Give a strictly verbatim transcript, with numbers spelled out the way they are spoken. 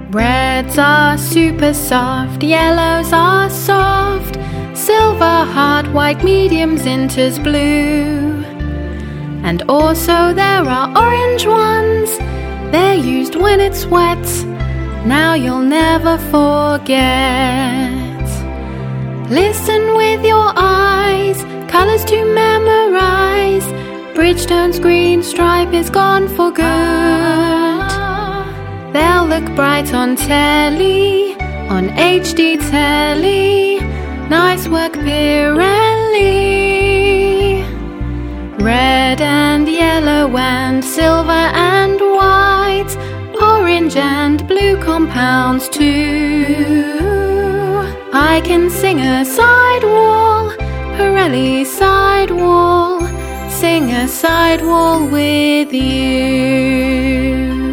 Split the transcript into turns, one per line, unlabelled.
Reds are super soft, yellows are soft, silver hard, white mediums enters blue. And also there are orange ones, they're used when it's wet, now you'll never forget. Listen with your eyes, colours to memorize. Bridgestone's green stripe is gone for good. They'll look bright on telly, on H D telly. Nice work, Pirelli. Red and yellow and silver and white, orange and blue compounds too. I can sing a sidewall, Pirelli sidewall, sing a sidewall with you.